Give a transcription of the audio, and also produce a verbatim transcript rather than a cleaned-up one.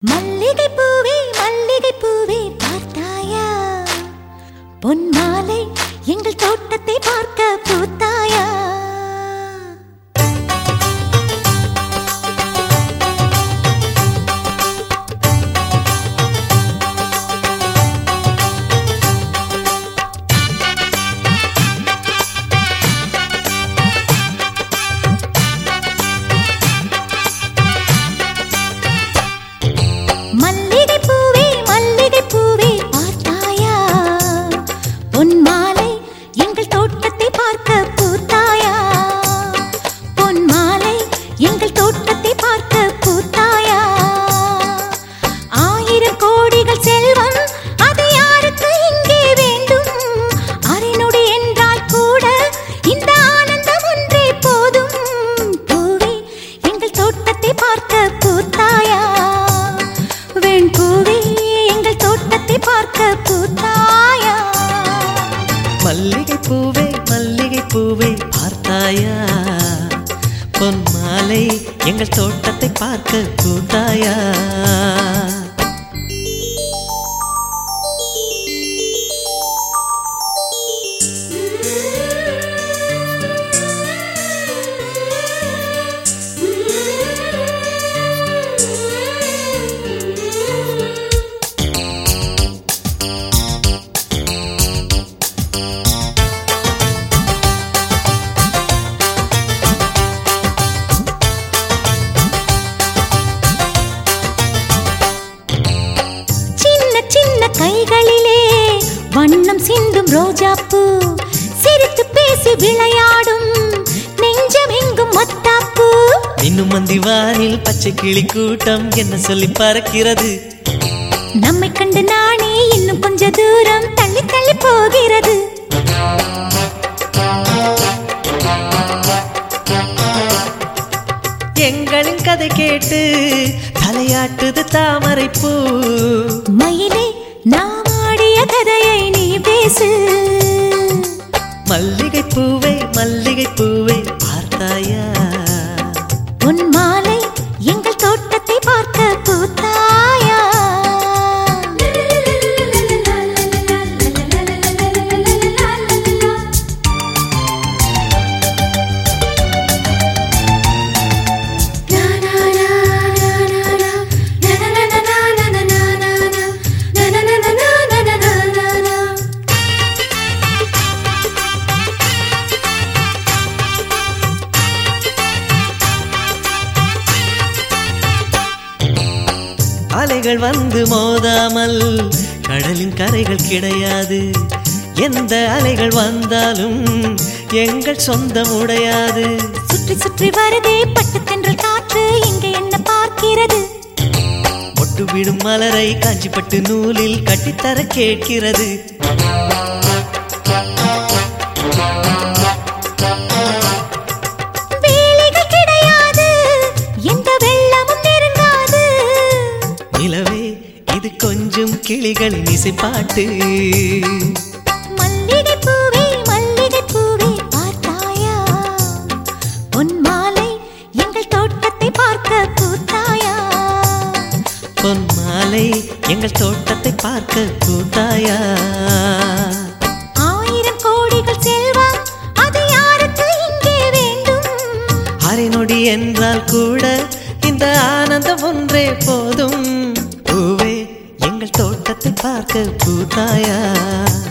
மல்லிகை பூவே மல்லிகை பூவே பார்த்தாயா, பொன் மாலை எங்கள் தோட்டத்தை பார்க்க பூத்தாயா. மல்லிகை பூவே மல்லிகை பூவே பார்த்தாயா, பொன் மாலை எங்கள் தோட்டத்தை பார்க்க பூத்தாயா. கைகளிலே வண்ணம் சிந்தும் ரோஜாப்பூ, சிரித்து பேசி விளையாடும் நெஞ்சம் எங்கும் மத்தாப்பூ. இன்னும் மந்திவானில் பச்சை கிளி கூட்டம் என்ன சொல்லி பறக்கிறது. நம்மை கண்டு நானே இன்னும் கொஞ்ச தூரம் தள்ளி தள்ளி போகிறது. எங்களின் கதை கேட்டு தலையாட்டுது தாமரை பூ. மயிலே நாம் ஆடிய கதையை நீ பேசு. மல்லிகை பூவே மல்லிகை பூவே பார்த்தாயா, உன் மாலை எங்கள் தோட்டத்தை பார்க்க பூத்தாயா. அலைகள் வந்து மோதாமல் கடலின் கரைகள் கிடையாது. எந்த அலைகள் வந்தாலும் எங்கள் சொந்தம் உடையாது. சுற்றி சுற்றி வருதே பட்டு தென்றல் காற்று, இங்கே என்ன பார்க்கிறது. ஒட்டு விடும் மலரை காஞ்சிப்பட்டு நூலில் கட்டித்தர கேட்கிறது. நிலவே இது கொஞ்சம் கிளிகளின் இசை பாட்டு. மல்லிகை பூவே மல்லிகை பூவே பார்த்தாயா, பொன் மாலை எங்கள் தோட்டத்தை பார்க்க பூத்தாயா. பொன் மாலை எங்கள் தோட்டத்தை பார்க்க பூத்தாயா. ஆயிரம் கோடிகள் செல்வம் அது யாருக்கு இங்கே வேண்டும். அரை நொடி என்றால் கூட இந்த ஆனந்தம் ஒன்றே போதும். பூவே எங்கள் தோட்டத்தை பார்க்க பூத்தாயா.